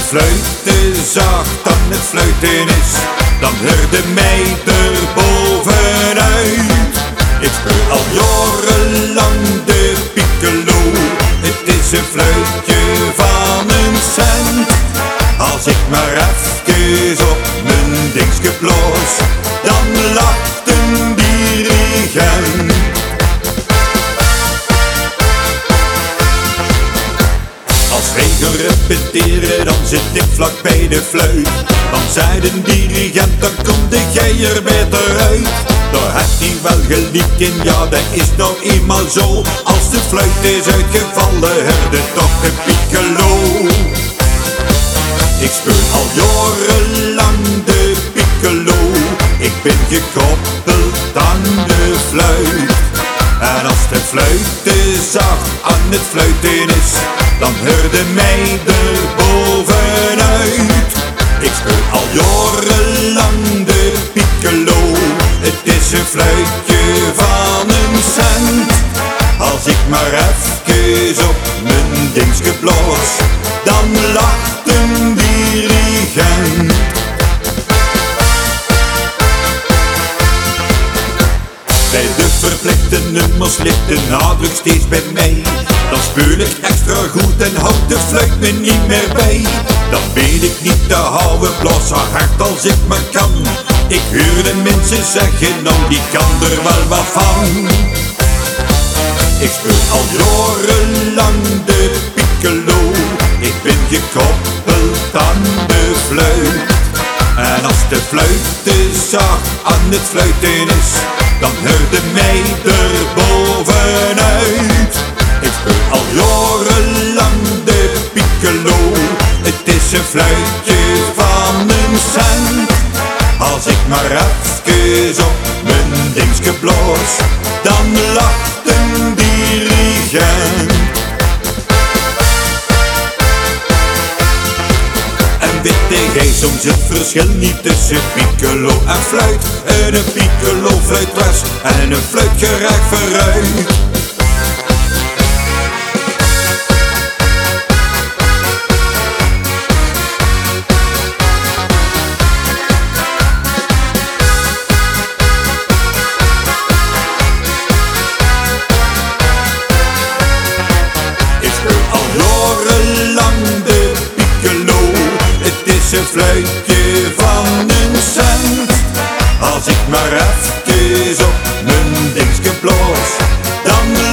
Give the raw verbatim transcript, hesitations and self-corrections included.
fluit te zacht aan het fluiten is, dan hoor de meid er bovenuit. Ik speel al jarenlang de piccolo, het is een fluitje van een cent. Als ik maar even op mijn dingske bloos, dan lacht een dirigent. Als wij gaan repeteren, dan zit ik vlak bij de fluit. Dan zei de dirigent, dan kom de jij er beter uit. Daar heeft hij wel gelijk in, ja dat is nou eenmaal zo. Als de fluit is uitgevallen, heb je toch een piccolo. Ik speel al jarenlang de piccolo, ik ben gekoppeld aan de fluit. En als de fluit te zacht aan het fluiten is, dan hoor de meid er bovenuit. Ik speel al jarenlang de piccolo, het is een fluitje van een cent. Als ik maar even op mijn dingske bloos, dan lacht een dirigent. Bij de verplichte nummers ligt de nadruk steeds bij mij. Dan speel ik extra goed en houd de fluit me niet meer bij. Dan weet ik niet te houden, blaas zo hard als ik maar kan. Ik hoor de mensen zeggen, nou die kan er wel wat van. Ik speel al jarenlang de piccolo, ik ben gekoppeld aan de fluit. En als de fluit te zacht aan het fluiten is, dan hoor de meid er bovenuit. Ik speel al jarenlang de piccolo, het is een fluitje van een cent. Als ik maar even op mijn dingske bloos, dan lacht een dirigent. En weet jij soms het verschil niet tussen piccolo en fluit? En een piccolo fluit dwars en een fluit geraakt vooruit. Een fluitje van een cent. Als ik maar even op mijn dingske bloos, dan